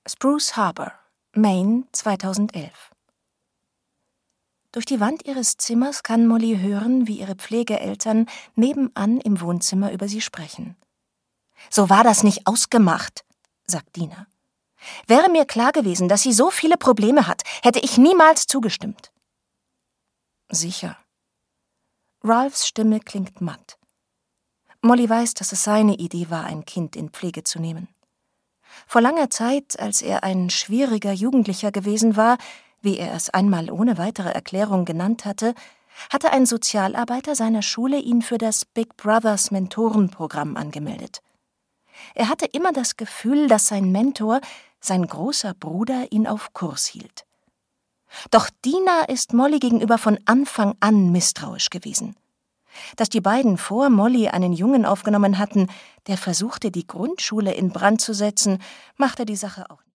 Spruce Harbor, Maine, 2011. Durch die Wand ihres Zimmers kann Molly hören, wie ihre Pflegeeltern nebenan im Wohnzimmer über sie sprechen. »So war das nicht ausgemacht«, sagt Dina. »Wäre mir klar gewesen, dass sie so viele Probleme hat, hätte ich niemals zugestimmt.« »Sicher.« Ralphs Stimme klingt matt. Molly weiß, dass es seine Idee war, ein Kind in Pflege zu nehmen. Vor langer Zeit, als er ein schwieriger Jugendlicher gewesen war, wie er es einmal ohne weitere Erklärung genannt hatte ein Sozialarbeiter seiner Schule ihn für das Big Brothers Mentorenprogramm angemeldet. Er hatte immer das Gefühl, dass sein Mentor, sein großer Bruder, ihn auf Kurs hielt. Doch Dina ist Molly gegenüber von Anfang an misstrauisch gewesen. Dass die beiden vor Molly einen Jungen aufgenommen hatten, der versuchte, die Grundschule in Brand zu setzen, machte die Sache auch nicht.